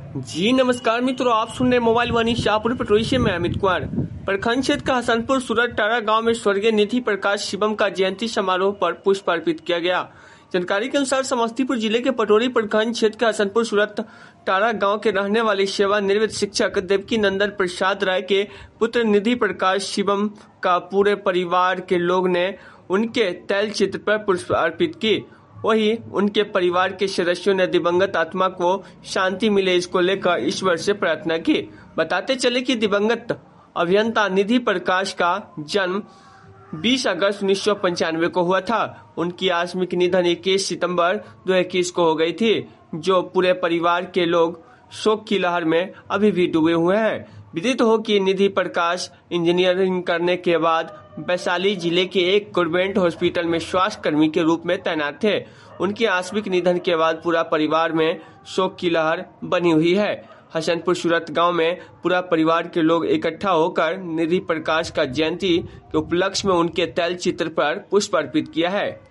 जी नमस्कार मित्रों, आप सुन रहे मोबाइल वाणी शाहपुर पटोरी से मैं अमित कुमार। प्रखंड क्षेत्र का हसनपुर सूरत टारा गांव में स्वर्गीय निधि प्रकाश शिवम का जयंती समारोह पर पुष्प अर्पित किया गया। जानकारी के अनुसार समस्तीपुर जिले के पटोरी प्रखंड क्षेत्र के हसनपुर सूरत टारा गांव के रहने वाले सेवानिवृत्त शिक्षक देवकी नंदन प्रसाद राय के पुत्र निधि प्रकाश शिवम का पूरे परिवार के लोग ने उनके तैल चित्र पर पुष्प अर्पित की। वहीं उनके परिवार के सदस्यों ने दिवंगत आत्मा को शांति मिले इसको लेकर ईश्वर से प्रार्थना की। बताते चले कि दिवंगत अभियंता निधि प्रकाश का जन्म 20 अगस्त 1995 को हुआ था। उनकी आकस्मिक निधन 21 सितंबर 2021 को हो गई थी, जो पूरे परिवार के लोग शोक की लहर में अभी भी डूबे हुए हैं। विदित हो कि निधि प्रकाश इंजीनियरिंग करने के बाद वैशाली जिले के एक गवर्नमेंट हॉस्पिटल में स्वास्थ्य कर्मी के रूप में तैनात थे। उनके आकस्मिक निधन के बाद पूरा परिवार में शोक की लहर बनी हुई है। हसनपुर सूरत गांव में पूरा परिवार के लोग इकट्ठा होकर निधि प्रकाश का जयंती के उपलक्ष्य में उनके तैल चित्र पर पुष्प अर्पित किया है।